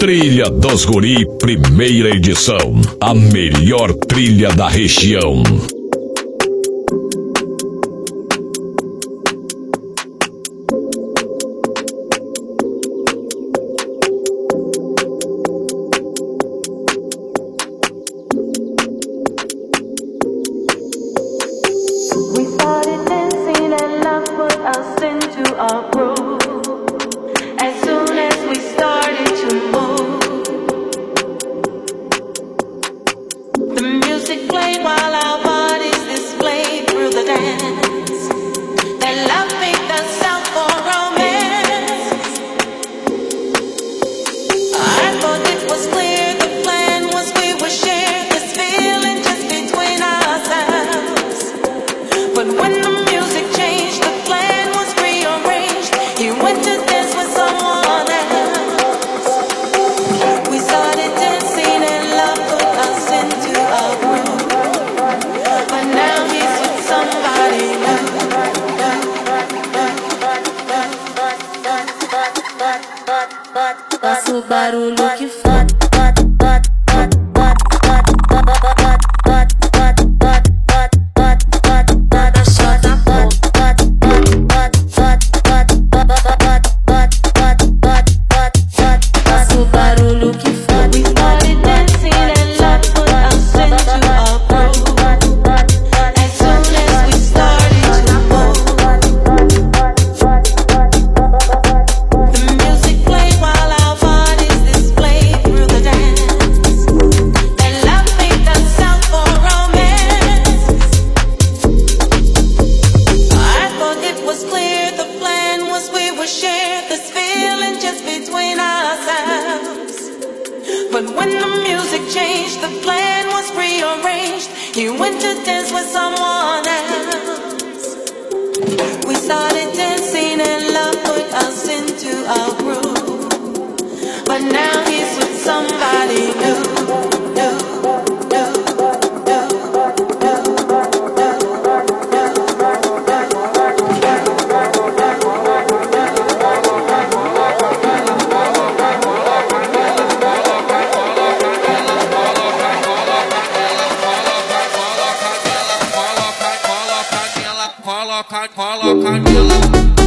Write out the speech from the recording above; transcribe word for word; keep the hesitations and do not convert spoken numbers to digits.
Trilha dos Guri, primeira edição. A melhor trilha da região. We started dancing and love put us into our groove. As soon as we started to move, the music played while our bodies displayed through the dance. That love made us out for romance. I thought it was clear the plan was we would share this feeling just between ourselves. But when the music changed, the plan was rearranged. You went to dance with someone else. We started dancing and love put us into a groove. But now he's with somebody new. Faça o barulho que for. But when the music changed, the plan was rearranged. You went to dance with someone else. We started dancing and love put us into our groove. But now he's with somebody new, new. Coloca, coloca, coloca,